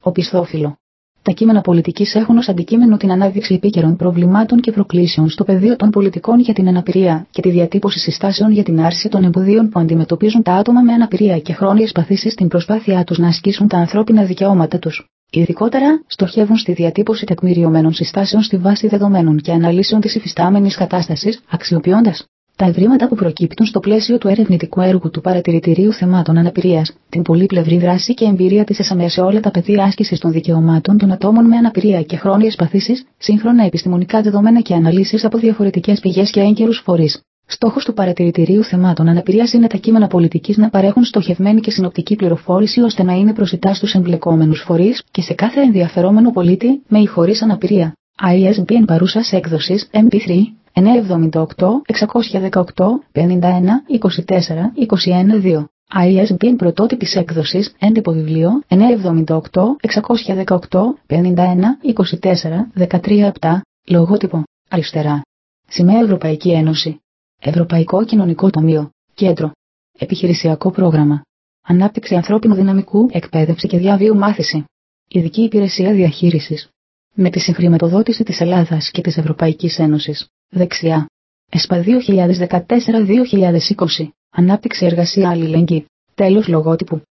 Οπισθόφυλλο. Τα κείμενα πολιτικής έχουν ως αντικείμενο την ανάδειξη επίκαιρων προβλημάτων και προκλήσεων στο πεδίο των πολιτικών για την αναπηρία και τη διατύπωση συστάσεων για την άρση των εμποδίων που αντιμετωπίζουν τα άτομα με αναπηρία και χρόνιες παθήσεις στην προσπάθειά τους να ασκήσουν τα ανθρώπινα δικαιώματα τους. Ειδικότερα, στοχεύουν στη διατύπωση τεκμηριωμένων συστάσεων στη βάση δεδομένων και αναλύσεων της υφιστάμενης κατάστασης, αξιοποιώντας τα ευρήματα που προκύπτουν στο πλαίσιο του ερευνητικού έργου του Παρατηρητηρίου Θεμάτων Αναπηρίας, την πολύπλευρη δράση και εμπειρία της ΕΣΑΜΕ σε όλα τα πεδία άσκησης των δικαιωμάτων των ατόμων με αναπηρία και χρόνιες παθήσεις, σύγχρονα επιστημονικά δεδομένα και αναλύσεις από διαφορετικές πηγές και έγκαιρους φορείς. Στόχος του Παρατηρητηρίου Θεμάτων Αναπηρίας είναι τα κείμενα πολιτικής να παρέχουν στοχευμένη και συνοπτική πληροφόρηση ώστε να είναι προσιτά στους εμπλεκόμενους φορείς και σε κάθε ενδιαφερόμενο πολίτη με ή χωρίς αναπηρία. ISBN παρούσας έκδοσης MP3 978-618-51-24-21-2. ISBN πρωτότυπης έκδοσης έντυπο βιβλίο 978-618-51-24-13-7. Λογότυπο αριστερά. Σημαία Ευρωπαϊκή Ένωση. Ευρωπαϊκό Κοινωνικό Ταμείο. Κέντρο. Επιχειρησιακό πρόγραμμα. Ανάπτυξη ανθρώπινου δυναμικού, εκπαίδευση και διαβίου μάθηση. Ειδική υπηρεσία διαχείρισης. Με τη συγχρηματοδότηση της Ελλάδας και της Ευρωπαϊκής Ένωσης. Δεξιά. ΕΣΠΑ 2014-2020. Ανάπτυξη εργασία αλληλεγγύη. Τέλος λογότυπου.